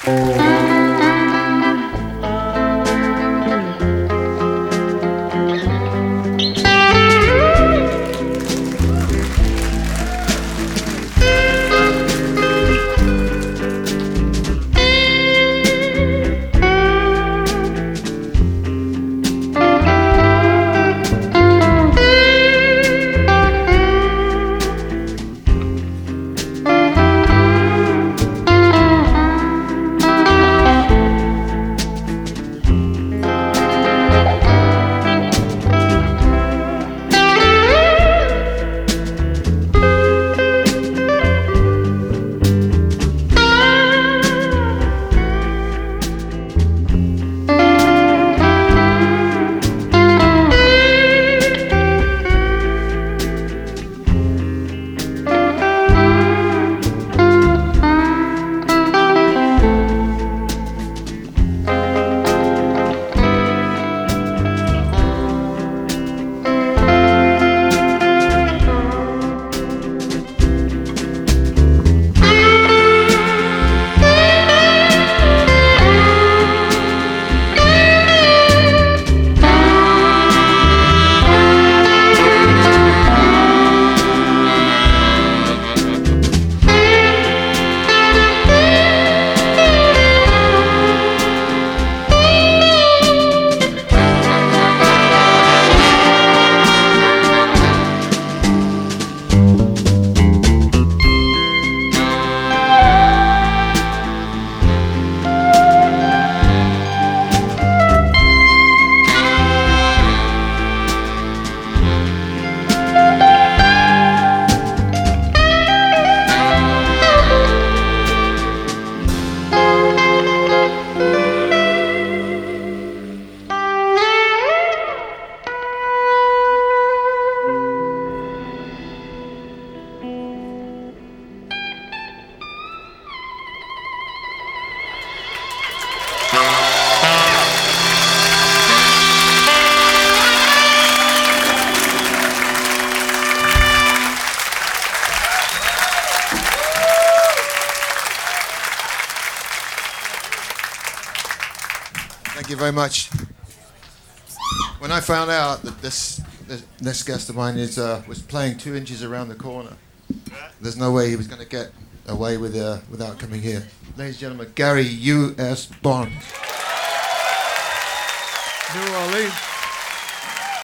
Thank you very much. When I found out that this next guest of mine was playing 2 inches around the corner, there's no way he was going to get away with without coming here. Ladies and gentlemen, Gary U.S. Bond. New Orleans.